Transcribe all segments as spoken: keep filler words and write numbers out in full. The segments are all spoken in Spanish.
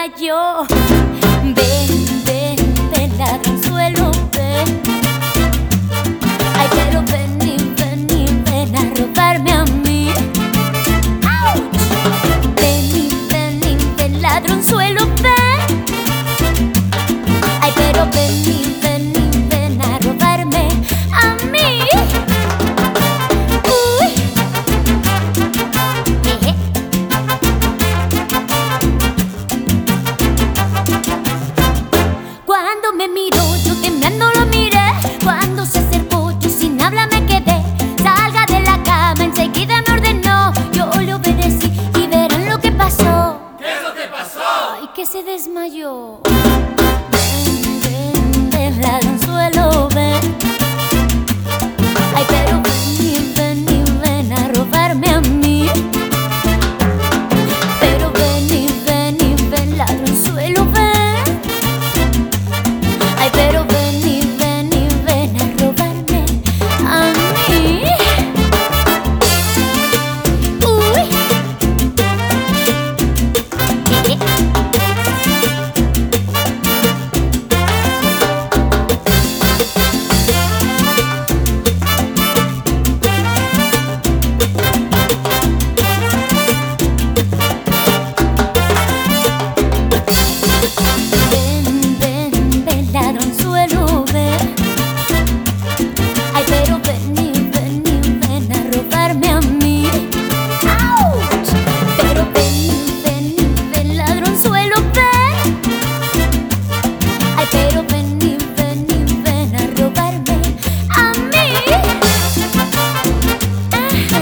desmayó. Ven, ven, ven, ladronzuelo, ven. Ay, pero ven y ven y ven a robarme a mí. ¡Auch! Ven y ven y ven, ladronzuelo, ven. Ay, pero ven y ven y ven a robarme a mí. Uy. Jeje. Cuando me miró, yo temblando lo miré. Cuando se acercó, yo sin habla me quedé. Salga de la cama, enseguida me ordenó. Yo le obedecí y verán lo que pasó. ¿Qué es lo que pasó? Ay, que se desmayó. Ven, ven, ven, ladronzuelo, ven. Ay, pero ven y ven y ven a robarme a mí. Pero ven y ven y ven, ladronzuelo, ven. Ay, pero ven y ven y ven a robarme a mí. Uy. Jeje. Ven, ven, ven, ladronzuelo, ven. Ay, pero ven y ven y ven a robarme a mí. ¡Auch! Pero ven y ven y ven, ladronzuelo, ven. Ay, pero ven y ven y ven a robarme a mí. Ajá.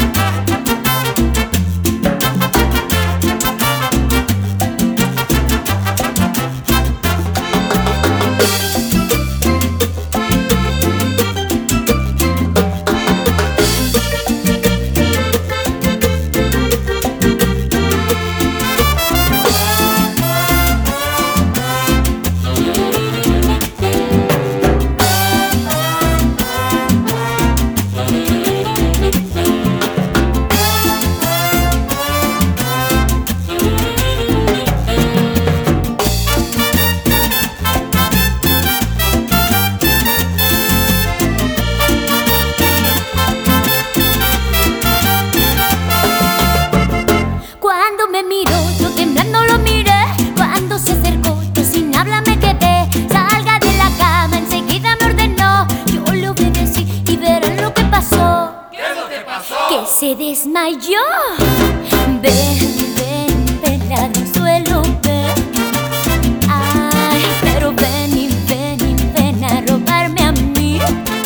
Cuando me miró, yo temblando lo miré. Cuando se acercó, yo sin habla me quedé. Salga de la cama, enseguida me ordenó. Yo le obedecí y verán lo que pasó. ¿Qué es lo que pasó? Que se desmayó. Ven, ven, ven, ladronzuelo, ven. Ay, pero ven y ven y ven a robarme a mí.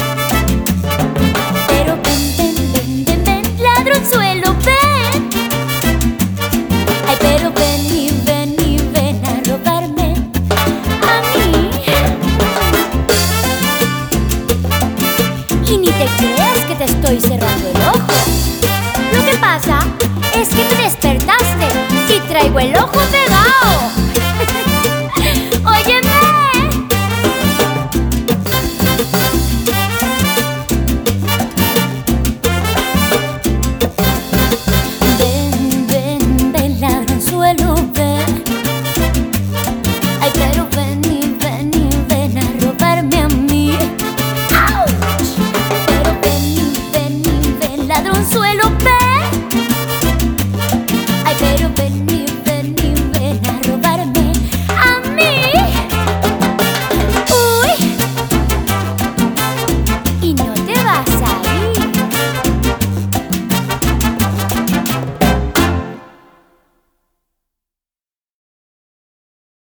Pero ven, ven, ven, ven, ven, ladronzuelo, ven. Ay, pero ven y ven y ven a robarme a mí. Y ni te creas que te estoy cerrando el ojo. Lo que pasa es que me despertaste y traigo el ojo pegado.